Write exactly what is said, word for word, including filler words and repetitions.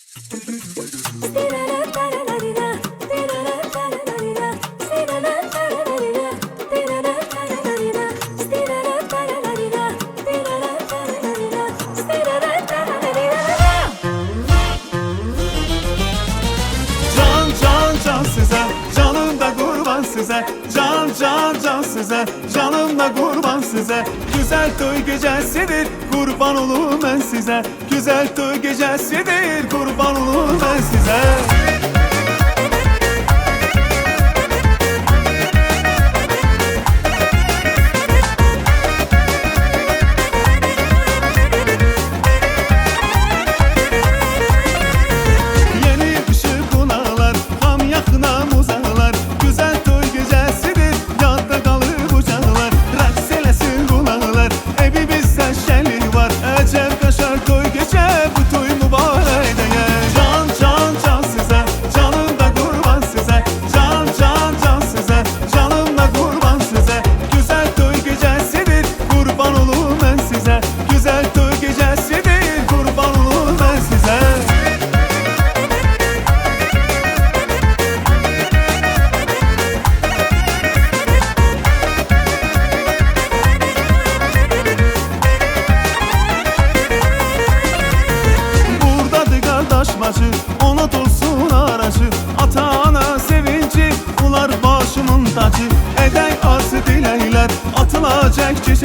Size can can can size, canımla kurban size. Güzel toy gecesidir, kurban olum ben size. Güzel toy gecesidir, kurban olum ben size. Ona dolsun aracı, ata ana sevinci, ular başımın tacı. Edək arsı diləklər, atılacaq ki